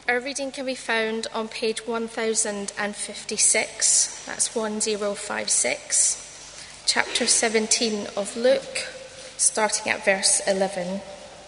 Our reading can be found on page 1056, that's 1056, chapter 17 of Luke, starting at verse 11.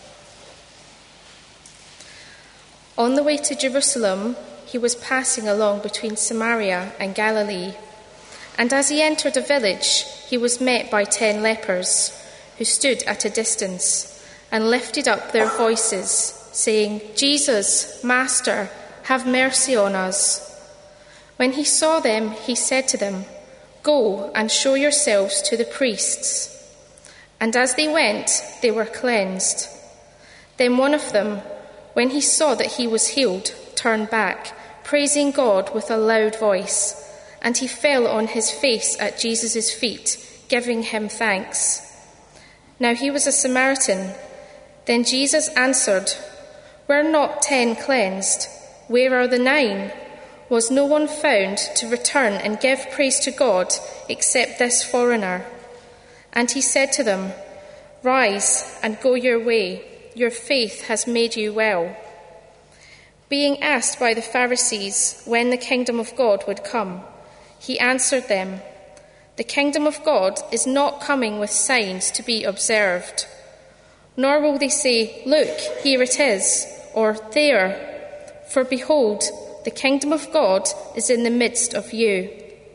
On the way to Jerusalem, he was passing along between Samaria and Galilee, and as he entered a village, he was met by 10 lepers, who stood at a distance and lifted up their voices, saying, "Jesus, Master, have mercy on us." When he saw them, he said to them, "Go and show yourselves to the priests." And as they went, they were cleansed. Then one of them, when he saw that he was healed, turned back, praising God with a loud voice, and he fell on his face at Jesus' feet, giving him thanks. Now he was a Samaritan. Then Jesus answered, "Were not 10 cleansed? Where are the 9? Was no one found to return and give praise to God except this foreigner?" And he said to them, "Rise and go your way. Your faith has made you well." Being asked by the Pharisees when the kingdom of God would come, he answered them, "The kingdom of God is not coming with signs to be observed. Nor will they say, 'Look, here it is,' or 'There.' For behold, the kingdom of God is in the midst of you."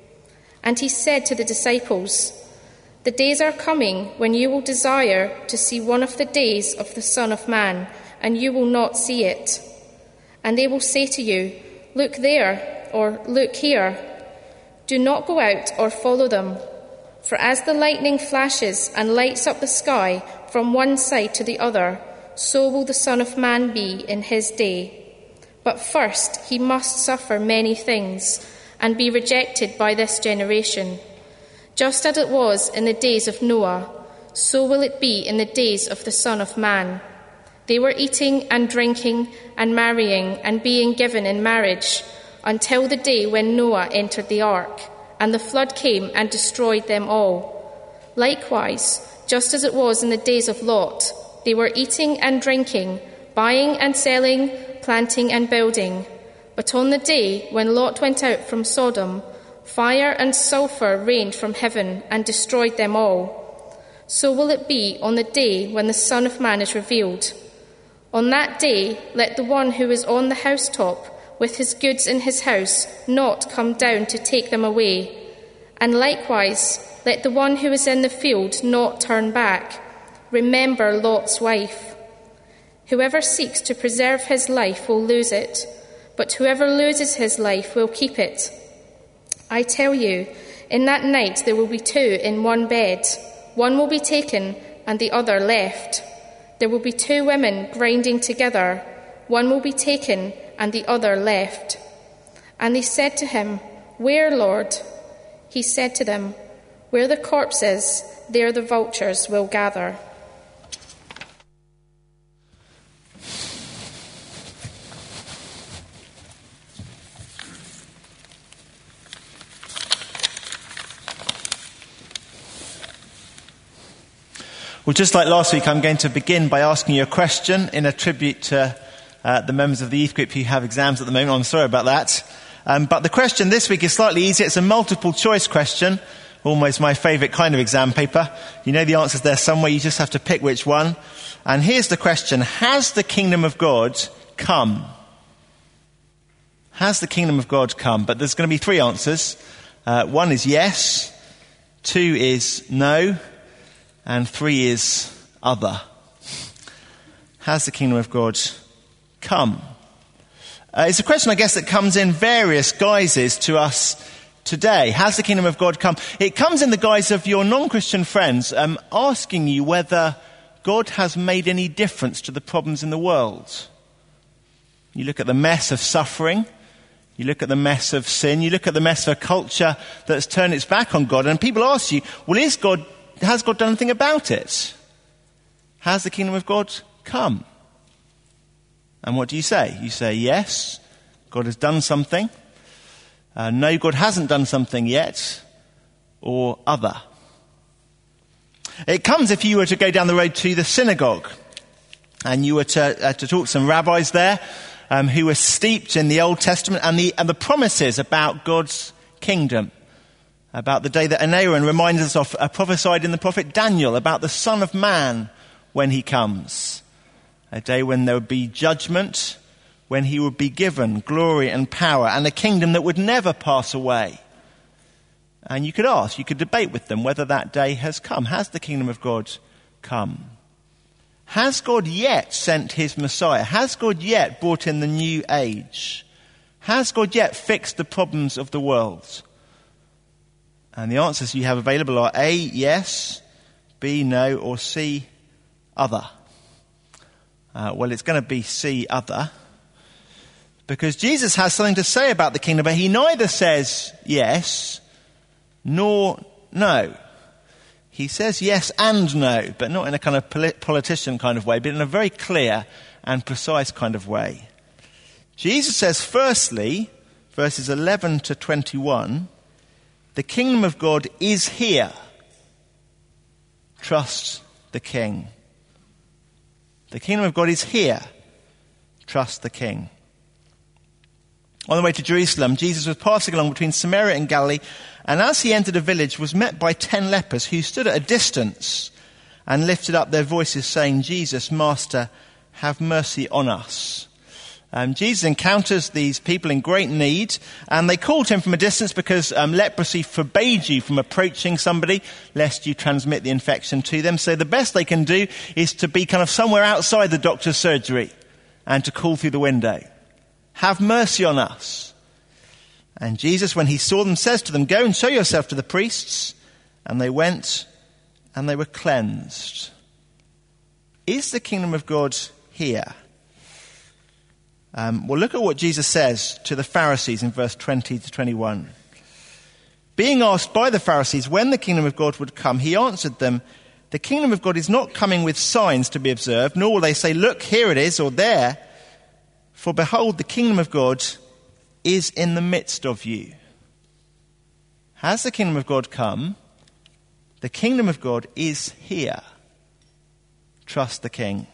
And he said to the disciples, "The days are coming when you will desire to see one of the days of the Son of Man, and you will not see it. And they will say to you, 'Look there,' or 'Look here.' Do not go out or follow them. For as the lightning flashes and lights up the sky from one side to the other, so will the Son of Man be in his day. But first he must suffer many things and be rejected by this generation. Just as it was in the days of Noah, so will it be in the days of the Son of Man. They were eating and drinking and marrying and being given in marriage until the day when Noah entered the ark, and the flood came and destroyed them all. Likewise, just as it was in the days of Lot, they were eating and drinking, buying and selling, planting and building. But on the day when Lot went out from Sodom, fire and sulfur rained from heaven and destroyed them all. So will it be on the day when the Son of Man is revealed. On that day, let the one who is on the housetop with his goods in his house not come down to take them away. And likewise, let the one who is in the field not turn back. Remember Lot's wife. Whoever seeks to preserve his life will lose it, but whoever loses his life will keep it. I tell you, in that night there will be 2 in one bed. One will be taken and the other left. There will be 2 women grinding together. One will be taken and the other left." And they said to him, "Where, Lord?" He said to them, "Where the corpse is, there the vultures will gather." Well, just like last week, I'm going to begin by asking you a question in a tribute to the members of the youth group who have exams at the moment. I'm sorry about that. But the question this week is slightly easier. It's a multiple choice question, almost my favourite kind of exam paper. You know the answers there somewhere, you just have to pick which one. And here's the question: has the kingdom of God come? Has the kingdom of God come? But there's going to be 3 answers. 1 is yes, 2 is no, and 3 is other. Has the kingdom of God come? It's a question, I guess, that comes in various guises to us today. Has the kingdom of God come? It comes in the guise of your non-Christian friends asking you whether God has made any difference to the problems in the world. You look at the mess of suffering, you look at the mess of sin, you look at the mess of a culture that's turned its back on God, and people ask you, well, has God done anything about it? Has the kingdom of God come? And what do you say? You say, yes, God has done something. No, God hasn't done something yet. Or other. It comes if you were to go down the road to the synagogue and you were to talk to some rabbis there. who were steeped in the Old Testament and the promises about God's kingdom, about the day that Aaron reminds us of, prophesied in the prophet Daniel, about the Son of Man when he comes, a day when there would be judgment, when he would be given glory and power and a kingdom that would never pass away. And you could debate with them whether that day has come. Has the kingdom of God come? Has God yet sent his Messiah? Has God yet brought in the new age? Has God yet fixed the problems of the world? And the answers you have available are A, yes, B, no, or C, other. Well, it's going to be C, other, because Jesus has something to say about the kingdom, but he neither says yes nor no. He says yes and no, but not in a kind of politician kind of way, but in a very clear and precise kind of way. Jesus says, firstly, verses 11 to 21, the kingdom of God is here. Trust the King. The kingdom of God is here. Trust the King. On the way to Jerusalem, Jesus was passing along between Samaria and Galilee, and as he entered a village, was met by 10 lepers who stood at a distance and lifted up their voices, saying, Jesus, Master, have mercy on us. Jesus encounters these people in great need, and they called him from a distance because leprosy forbade you from approaching somebody lest you transmit the infection to them. So the best they can do is to be kind of somewhere outside the doctor's surgery and to call through the window. Have mercy on us. And Jesus, when he saw them, says to them, go and show yourself to the priests. And they went and they were cleansed. Is the kingdom of God here? Well, look at what Jesus says to the Pharisees in verse 20 to 21. Being asked by the Pharisees when the kingdom of God would come, he answered them, the kingdom of God is not coming with signs to be observed, nor will they say, look, here it is, or there. For behold, the kingdom of God is in the midst of you. Has the kingdom of God come? The kingdom of God is here. Trust the King.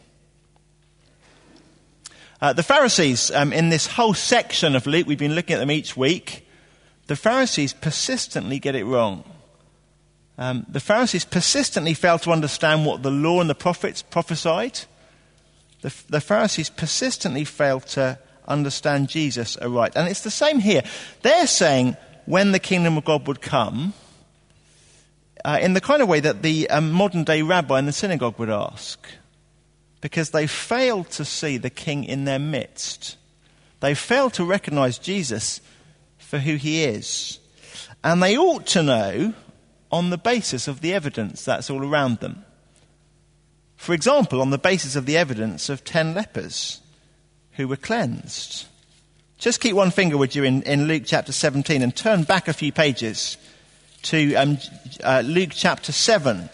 The Pharisees, in this whole section of Luke, we've been looking at them each week, the Pharisees persistently get it wrong. The Pharisees persistently fail to understand what the law and the prophets prophesied. The Pharisees persistently fail to understand Jesus aright. And it's the same here. They're saying when the kingdom of God would come, in the kind of way that the modern day rabbi in the synagogue would ask. Because they failed to see the King in their midst. They failed to recognize Jesus for who he is. And they ought to know on the basis of the evidence that's all around them. For example, on the basis of the evidence of 10 lepers who were cleansed. Just keep one finger with you in Luke chapter 17 and turn back a few pages to Luke chapter 7.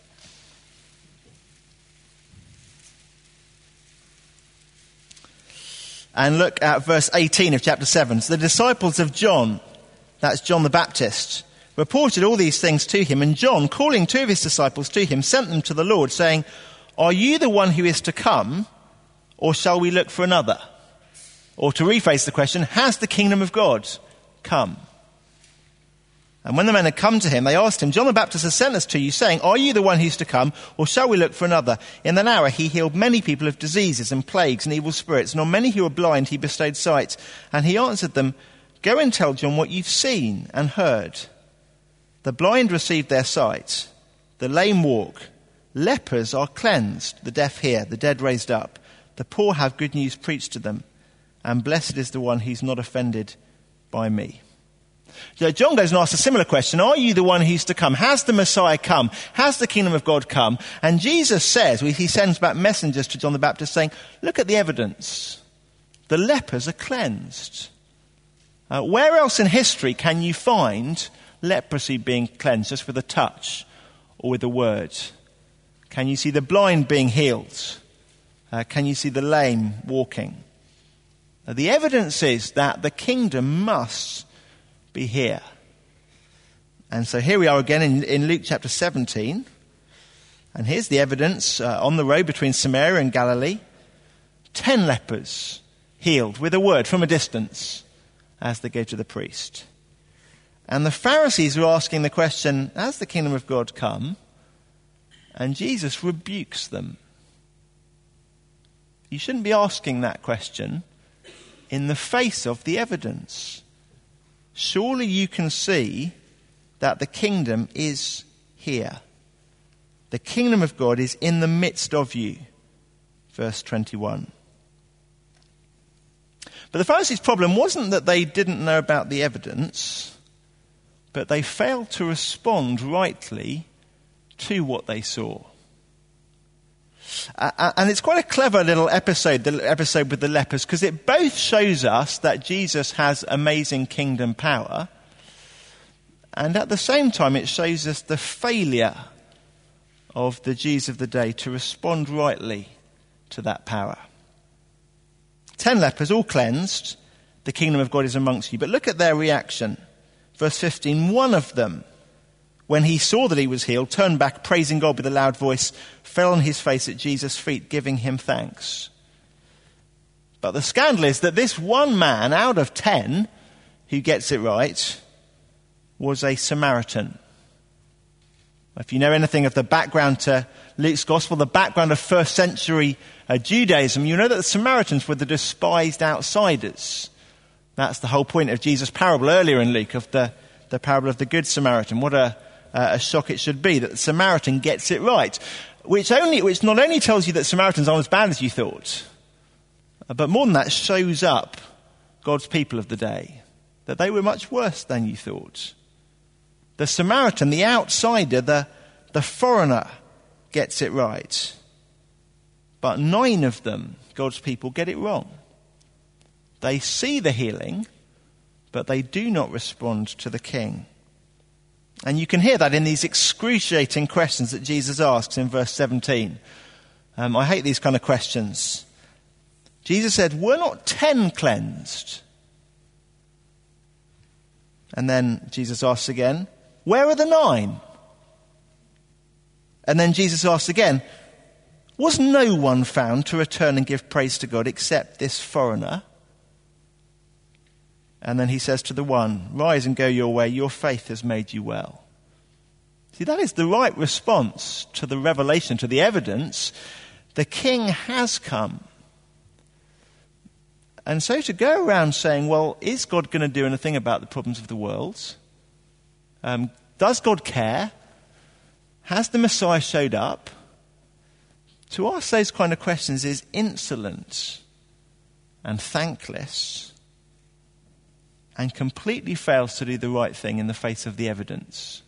And look at verse 18 of chapter 7. So the disciples of John, that's John the Baptist, reported all these things to him. And John, calling 2 of his disciples to him, sent them to the Lord, saying, are you the one who is to come, or shall we look for another? Or to rephrase the question, has the kingdom of God come? And when the men had come to him, they asked him, John the Baptist has sent us to you, saying, are you the one who's to come, or shall we look for another? In an hour he healed many people of diseases and plagues and evil spirits, and on many who were blind he bestowed sight. And he answered them, go and tell John what you've seen and heard. The blind received their sight, the lame walk, lepers are cleansed, the deaf hear, the dead raised up, the poor have good news preached to them, and blessed is the one who's not offended by me. So John goes and asks a similar question. Are you the one who's to come? Has the Messiah come? Has the kingdom of God come? And Jesus says, he sends back messengers to John the Baptist saying, look at the evidence. The lepers are cleansed. Where else in history can you find leprosy being cleansed just with a touch or with a word? Can you see the blind being healed? Can you see the lame walking? The evidence is that the kingdom must be here. And so here we are again in Luke chapter 17. And here's the evidence on the road between Samaria and Galilee. 10 lepers healed with a word from a distance as they go to the priest. And the Pharisees are asking the question, has the kingdom of God come? And Jesus rebukes them. You shouldn't be asking that question in the face of the evidence. Surely you can see that the kingdom is here. The kingdom of God is in the midst of you. Verse 21. But the Pharisees' problem wasn't that they didn't know about the evidence, but they failed to respond rightly to what they saw. And it's quite a clever little episode, the episode with the lepers, because it both shows us that Jesus has amazing kingdom power, and at the same time it shows us the failure of the Jews of the day to respond rightly to that power. 10 lepers, all cleansed, the kingdom of God is amongst you. But look at their reaction. Verse 15, one of them, when he saw that he was healed, turned back, praising God with a loud voice, fell on his face at Jesus' feet, giving him thanks. But the scandal is that this one man out of 10 who gets it right was a Samaritan. If you know anything of the background to Luke's gospel, the background of first century Judaism, you know that the Samaritans were the despised outsiders. That's the whole point of Jesus' parable earlier in Luke, of the parable of the Good Samaritan. What a shock it should be that the Samaritan gets it right. Which not only tells you that Samaritans aren't as bad as you thought, but more than that, shows up God's people of the day, that they were much worse than you thought. The Samaritan, the outsider, the foreigner, gets it right. But 9 of them, God's people, get it wrong. They see the healing, but they do not respond to the king. And you can hear that in these excruciating questions that Jesus asks in verse 17. I hate these kind of questions. Jesus said, were not 10 cleansed? And then Jesus asks again, where are the 9? And then Jesus asks again, was no one found to return and give praise to God except this foreigner? And then he says to the one, rise and go your way, your faith has made you well. See, that is the right response to the revelation, to the evidence. The king has come. And so to go around saying, well, is God going to do anything about the problems of the world? Does God care? Has the Messiah showed up? To ask those kind of questions is insolent and thankless, and completely fails to do the right thing in the face of the evidence.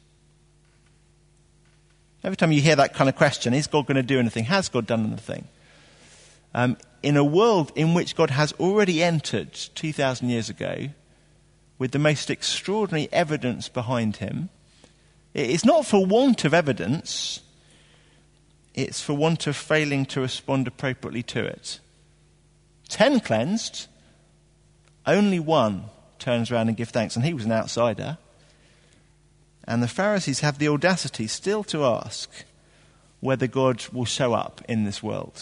Every time you hear that kind of question, is God going to do anything? Has God done anything? In a world in which God has already entered 2,000 years ago, with the most extraordinary evidence behind him, it's not for want of evidence, it's for want of failing to respond appropriately to it. 10 cleansed, only 1 turns around and gives thanks, and he was an outsider. And the Pharisees have the audacity still to ask whether God will show up in this world.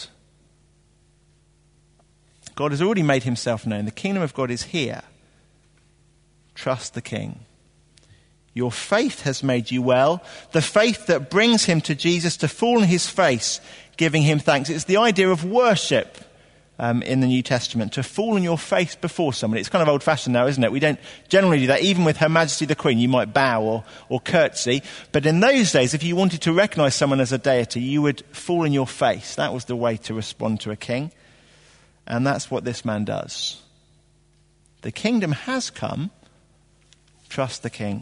God has already made himself known. The kingdom of God is here. Trust the king. Your faith has made you well. The faith that brings him to Jesus to fall on his face, giving him thanks. It's the idea of worship in the New Testament, to fall on your face before somebody. It's kind of old-fashioned now, isn't it? We don't generally do that. Even with Her Majesty the Queen, you might bow or curtsy. But in those days, if you wanted to recognize someone as a deity, you would fall on your face. That was the way to respond to a king. And that's what this man does. The kingdom has come. Trust the king.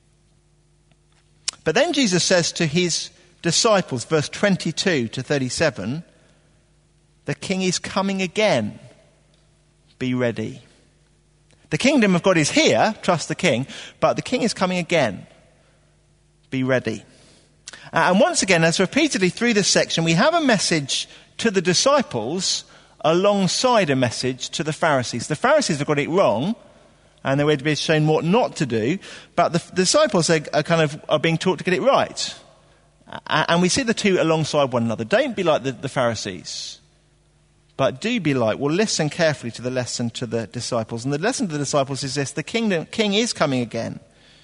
But then Jesus says to his disciples, verse 22 to 37, the king is coming again. Be ready. The kingdom of God is here. Trust the king. But the king is coming again. Be ready. And once again, as repeatedly through this section, we have a message to the disciples alongside a message to the Pharisees. The Pharisees have got it wrong, and they were to be shown what not to do, but the disciples are being taught to get it right. And we see the two alongside one another. Don't be like the Pharisees, but do be light. Well, listen carefully to the lesson to the disciples. And the lesson to the disciples is this: the king is coming again.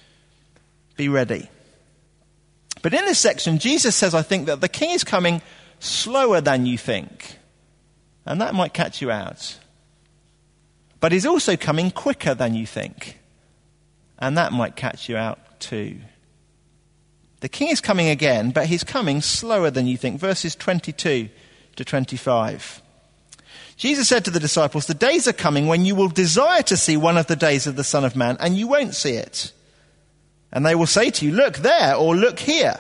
Be ready. But in this section, Jesus says, I think, that the king is coming slower than you think. And that might catch you out. But he's also coming quicker than you think. And that might catch you out too. The king is coming again, but he's coming slower than you think. Verses 22 to 25. Jesus said to the disciples, the days are coming when you will desire to see one of the days of the Son of Man, and you won't see it. And they will say to you, look there, or look here.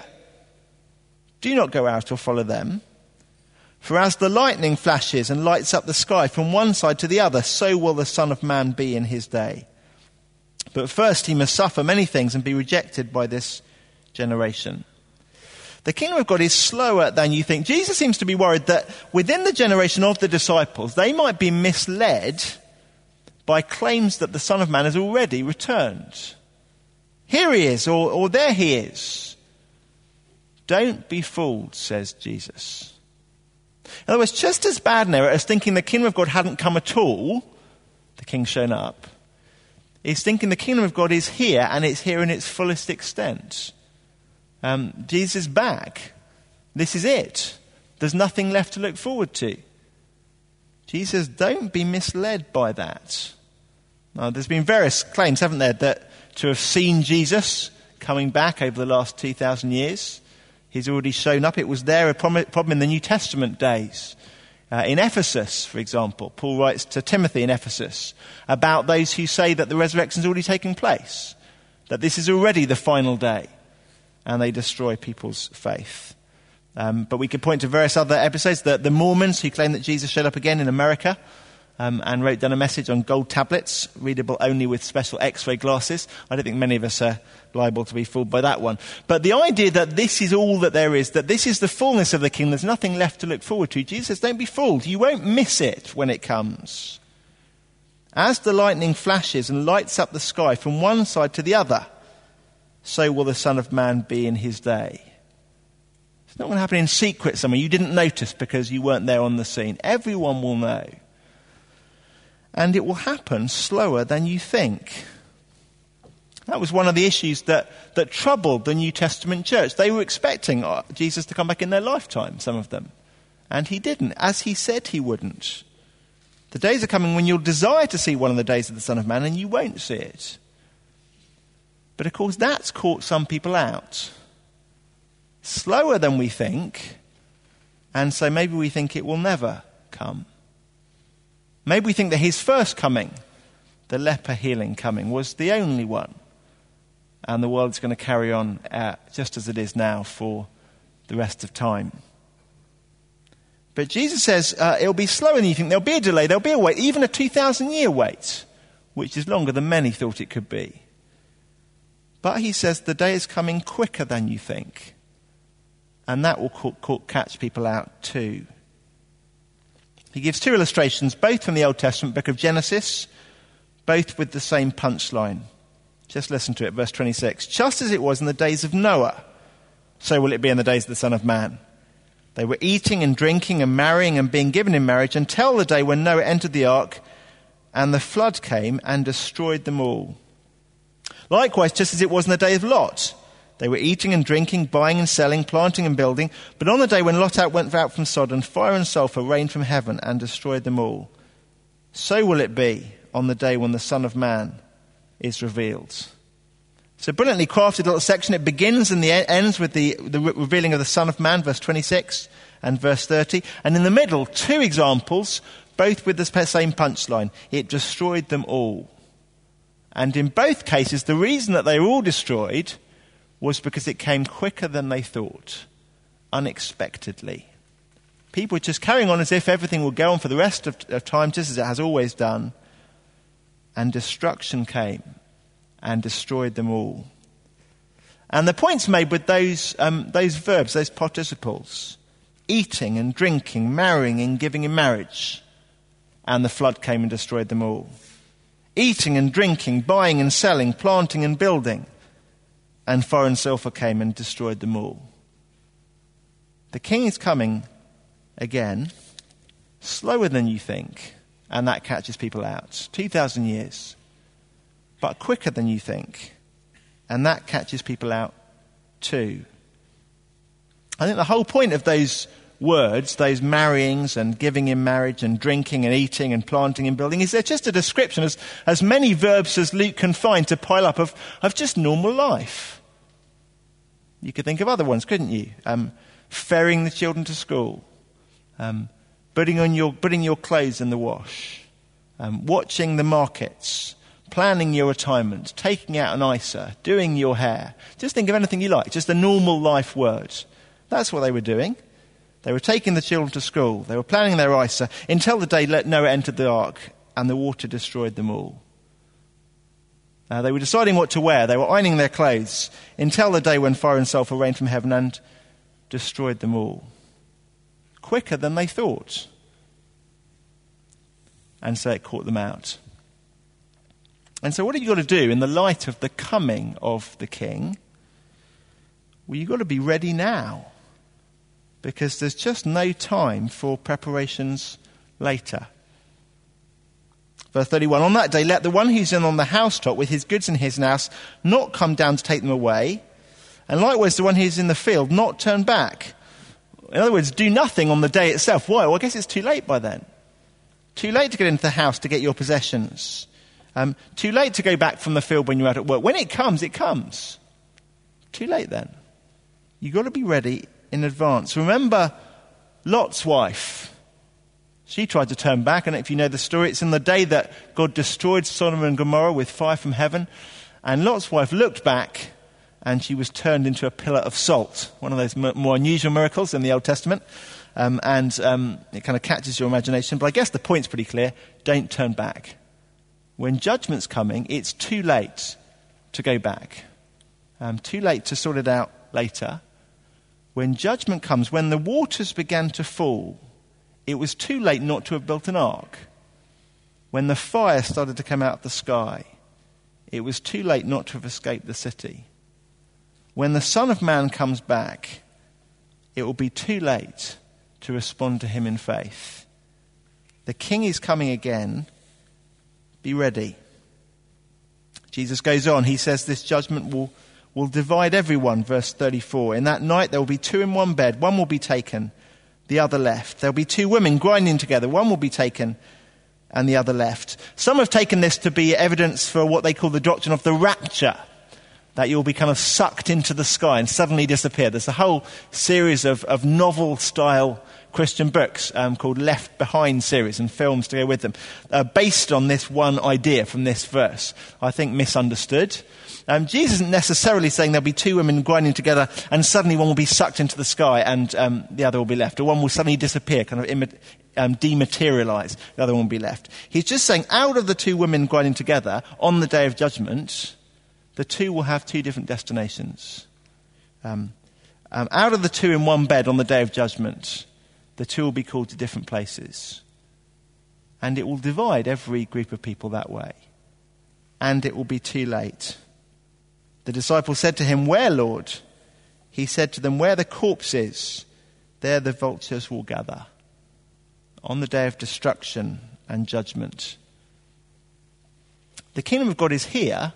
Do not go out or follow them. For as the lightning flashes and lights up the sky from one side to the other, so will the Son of Man be in his day. But first he must suffer many things and be rejected by this generation. The kingdom of God is slower than you think. Jesus seems to be worried that within the generation of the disciples, they might be misled by claims that the Son of Man has already returned. Here he is, or there he is. Don't be fooled, says Jesus. In other words, just as bad an error as thinking the kingdom of God hadn't come at all, the king's shown up, is thinking the kingdom of God is here, and it's here in its fullest extent. Jesus is back. This is it. There's nothing left to look forward to. Jesus says, don't be misled by that. Now, there's been various claims, haven't there, that to have seen Jesus coming back over the last 2,000 years. He's already shown up. It was there, a problem in the New Testament days. In Ephesus, for example, Paul writes to Timothy in Ephesus about those who say that the resurrection is already taking place, that this is already the final day, and they destroy people's faith. But we could point to various other episodes. The Mormons who claim that Jesus showed up again in America and wrote down a message on gold tablets, readable only with special X-ray glasses. I don't think many of us are liable to be fooled by that one. But the idea that this is all that there is, that this is the fullness of the kingdom, there's nothing left to look forward to. Jesus says, don't be fooled. You won't miss it when it comes. As the lightning flashes and lights up the sky from one side to the other, so will the Son of Man be in his day. It's not going to happen in secret somewhere. You didn't notice because you weren't there on the scene. Everyone will know. And it will happen slower than you think. That was one of the issues that troubled the New Testament church. They were expecting Jesus to come back in their lifetime, some of them. And he didn't, as he said he wouldn't. The days are coming when you'll desire to see one of the days of the Son of Man, and you won't see it. But of course, that's caught some people out. Slower than we think, and so maybe we think it will never come. Maybe we think that his first coming, the leper healing coming, was the only one. And the world's going to carry on just as it is now for the rest of time. But Jesus says it'll be slower than you think. There'll be a delay, there'll be a wait, even a 2,000-year wait, which is longer than many thought it could be. But he says the day is coming quicker than you think. And that will catch people out too. He gives two illustrations, both from the Old Testament book of Genesis, both with the same punchline. Just listen to it, verse 26. Just as it was in the days of Noah, so will it be in the days of the Son of Man. They were eating and drinking and marrying and being given in marriage until the day when Noah entered the ark and the flood came and destroyed them all. Likewise, just as it was in the day of Lot, they were eating and drinking, buying and selling, planting and building. But on the day when Lot went out from Sodom, fire and sulfur rained from heaven and destroyed them all. So will it be on the day when the Son of Man is revealed. It's a brilliantly crafted little section. It begins and ends with the revealing of the Son of Man, verse 26 and verse 30. And in the middle, two examples, both with the same punchline. It destroyed them all. And in both cases, the reason that they were all destroyed was because it came quicker than they thought, unexpectedly. People were just carrying on as if everything will go on for the rest of time, just as it has always done. And destruction came and destroyed them all. And the point's made with those verbs, those participles. Eating and drinking, marrying and giving in marriage. And the flood came and destroyed them all. Eating and drinking, buying and selling, planting and building. And fire and sulfur came and destroyed them all. The king is coming again, slower than you think, and that catches people out. 2,000 years. But quicker than you think, and that catches people out too. I think the whole point of those words, those marryings and giving in marriage and drinking and eating and planting and building, is they're just a description, as many verbs as Luke can find to pile up, of just normal life. You could think of other ones, couldn't you? Ferrying the children to school, putting your clothes in the wash, watching the markets, planning your retirement, taking out an ISA, doing your hair. Just think of anything you like, just a normal life word. That's what they were doing. They were taking the children to school. They were planning their ISA until the day Noah entered the ark and the water destroyed them all. They were deciding what to wear. They were ironing their clothes until the day when fire and sulfur rained from heaven and destroyed them all. Quicker than they thought. And so it caught them out. And so what have you got to do in the light of the coming of the king? Well, you've got to be ready now, because there's just no time for preparations later. Verse 31, on that day, let the one who's in on the housetop with his goods in his house not come down to take them away, and likewise the one who's in the field not turn back. In other words, do nothing on the day itself. Why? Well, I guess it's too late by then. Too late to get into the house to get your possessions. Too late to go back from the field when you're out at work. When it comes, it comes. Too late then. You've got to be ready in advance. Remember Lot's wife. She tried to turn back, and if you know the story, it's in the day that God destroyed Sodom and Gomorrah with fire from heaven, and Lot's wife looked back, and she was turned into a pillar of salt, one of those more unusual miracles in the Old Testament, and it kind of catches your imagination, but I guess the point's pretty clear. Don't turn back. When judgment's coming, it's too late to go back. Too late to sort it out later. When judgment comes, when the waters began to fall, it was too late not to have built an ark. When the fire started to come out of the sky, it was too late not to have escaped the city. When the Son of Man comes back, it will be too late to respond to him in faith. The King is coming again. Be ready. Jesus goes on. He says this judgment will divide everyone, verse 34. In that night there will be two in one bed. One will be taken, the other left. There will be two women grinding together. One will be taken and the other left. Some have taken this to be evidence for what they call the doctrine of the rapture, that you'll be kind of sucked into the sky and suddenly disappear. There's a whole series of novel-style Christian books called Left Behind series and films to go with them, based on this one idea from this verse. I think misunderstood. Jesus isn't necessarily saying there'll be two women grinding together and suddenly one will be sucked into the sky and the other will be left, or one will suddenly disappear, kind of dematerialize, the other one will be left. He's just saying out of the two women grinding together on the day of judgment, the two will have two different destinations. Out of the two in one bed on the day of judgment, the two will be called to different places. And it will divide every group of people that way. And it will be too late. The disciples said to him, "Where, Lord?" He said to them, "Where the corpse is, there the vultures will gather." On the day of destruction and judgment. The kingdom of God is here.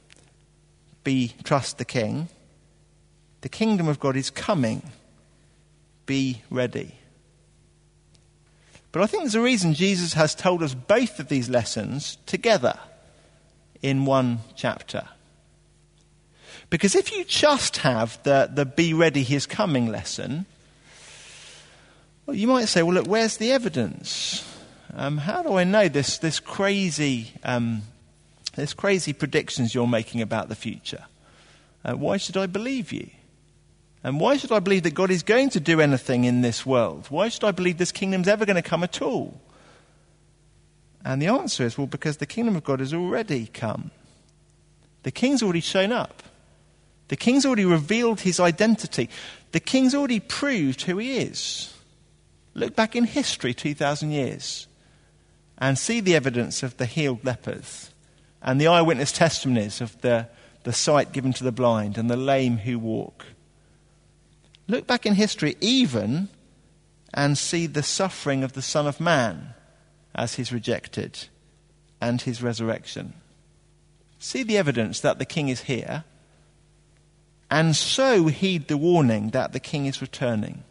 Trust the King. The kingdom of God is coming. Be ready. But I think there's a reason Jesus has told us both of these lessons together in one chapter. Because if you just have the be ready, he is coming lesson, well, you might say, well, look, where's the evidence? How do I know this crazy predictions you're making about the future? Why should I believe you? And why should I believe that God is going to do anything in this world? Why should I believe this kingdom's ever going to come at all? And the answer is, well, because the kingdom of God has already come. The King's already shown up. The King's already revealed his identity. The King's already proved who he is. Look back in history 2,000 years and see the evidence of the healed lepers and the eyewitness testimonies of the sight given to the blind and the lame who walk. Look back in history even and see the suffering of the Son of Man as he's rejected and his resurrection. See the evidence that the King is here, and so heed the warning that the King is returning.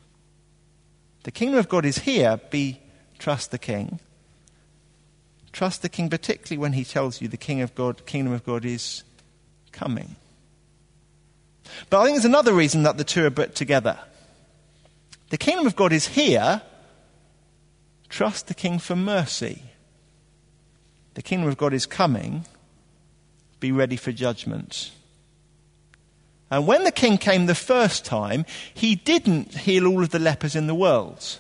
The kingdom of God is here. Trust the King. Trust the King particularly when he tells you the kingdom of God is coming. But I think there's another reason that the two are put together. The kingdom of God is here. Trust the King for mercy. The kingdom of God is coming. Be ready for judgment. And when the King came the first time, he didn't heal all of the lepers in the world.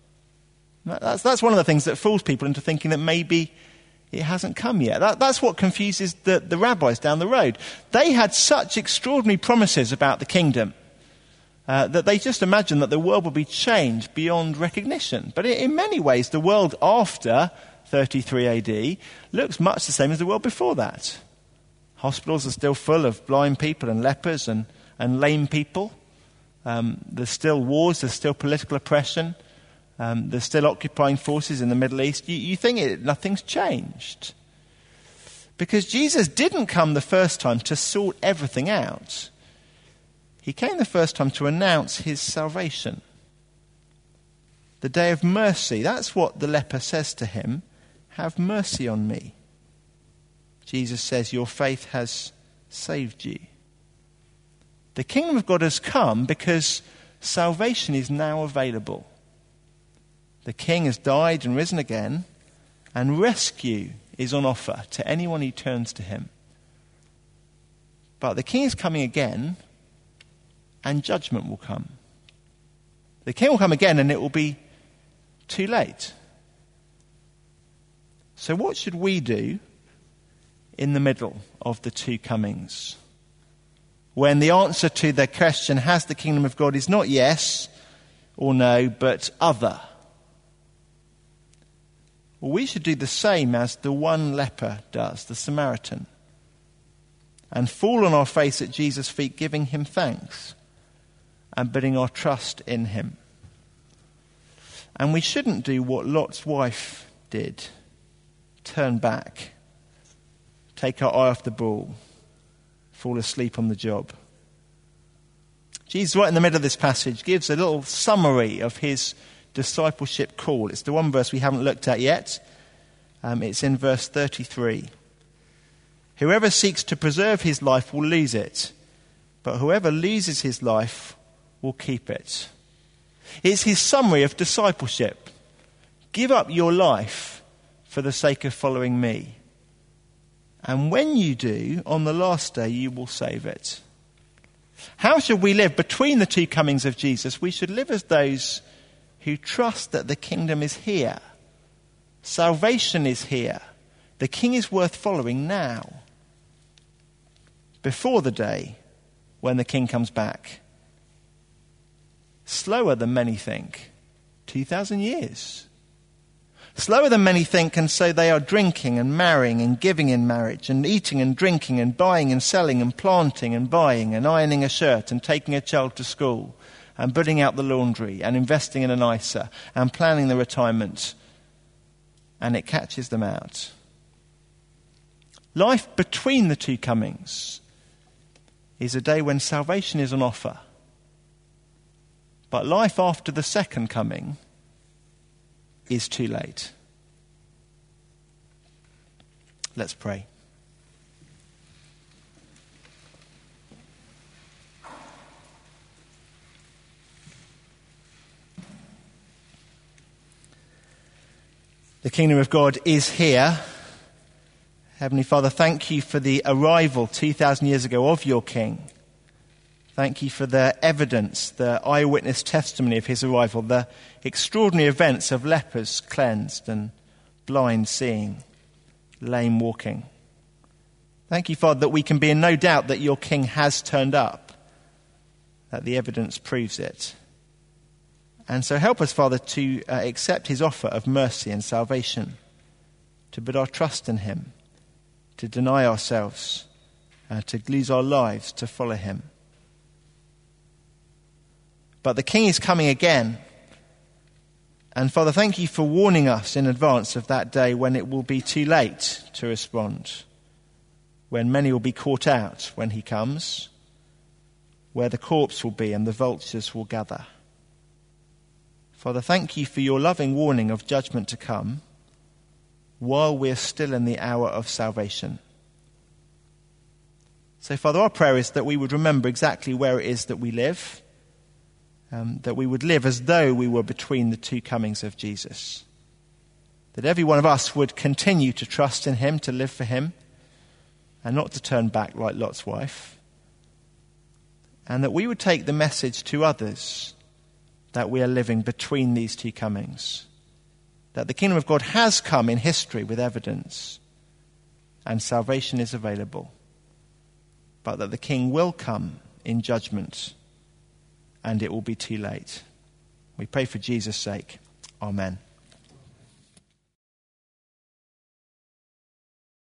That's one of the things that fools people into thinking that maybe it hasn't come yet. That's what confuses the rabbis down the road. They had such extraordinary promises about the kingdom that they just imagined that the world would be changed beyond recognition. But in many ways, the world after 33 AD looks much the same as the world before that. Hospitals are still full of blind people and lepers and lame people. There's still wars, there's still political oppression. There's still occupying forces in the Middle East. You think nothing's changed. Because Jesus didn't come the first time to sort everything out. He came the first time to announce his salvation. The day of mercy. That's what the leper says to him. Have mercy on me. Jesus says, your faith has saved you. The kingdom of God has come because salvation is now available. The King has died and risen again, and rescue is on offer to anyone who turns to him. But the King is coming again, and judgment will come. The King will come again, and it will be too late. So what should we do in the middle of the two comings? When the answer to the question, has the kingdom of God, is not yes or no, but other. Well, we should do the same as the one leper does, the Samaritan, and fall on our face at Jesus' feet, giving him thanks and putting our trust in him. And we shouldn't do what Lot's wife did, turn back, take our eye off the ball, fall asleep on the job. Jesus, right in the middle of this passage, gives a little summary of his discipleship call. It's the one verse we haven't looked at yet. It's in verse 33. Whoever seeks to preserve his life will lose it, but whoever loses his life will keep it. It's his summary of discipleship. Give up your life for the sake of following me. And when you do, on the last day, you will save it. How should we live between the two comings of Jesus? We should live as those who trust that the kingdom is here. Salvation is here. The King is worth following now, before the day when the King comes back. Slower than many think. 2,000 years. Slower than many think, and so they are drinking and marrying and giving in marriage and eating and drinking and buying and selling and planting and buying and ironing a shirt and taking a child to school and putting out the laundry and investing in an ISA and planning the retirement, and it catches them out. Life between the two comings is a day when salvation is on offer. But life after the second coming is too late. Let's pray. The kingdom of God is here. Heavenly Father, thank you for the arrival 2,000 years ago of your King. Thank you for the evidence, the eyewitness testimony of his arrival, the extraordinary events of lepers cleansed and blind seeing, lame walking. Thank you, Father, that we can be in no doubt that your King has turned up, that the evidence proves it. And so help us, Father, to accept his offer of mercy and salvation, to put our trust in him, to deny ourselves, to lose our lives to follow him. But the King is coming again, And Father, thank you for warning us in advance of that day when it will be too late to respond, when many will be caught out when he comes, where the corpse will be and the vultures will gather. Father, thank you for your loving warning of judgment to come while we're still in the hour of salvation. So, Father, our prayer is that we would remember exactly where it is that we live, that we would live as though we were between the two comings of Jesus, that every one of us would continue to trust in him, to live for him, and not to turn back like Lot's wife, and that we would take the message to others that we are living between these two comings, that the kingdom of God has come in history with evidence, and salvation is available, but that the King will come in judgment, and it will be too late. We pray for Jesus' sake. Amen.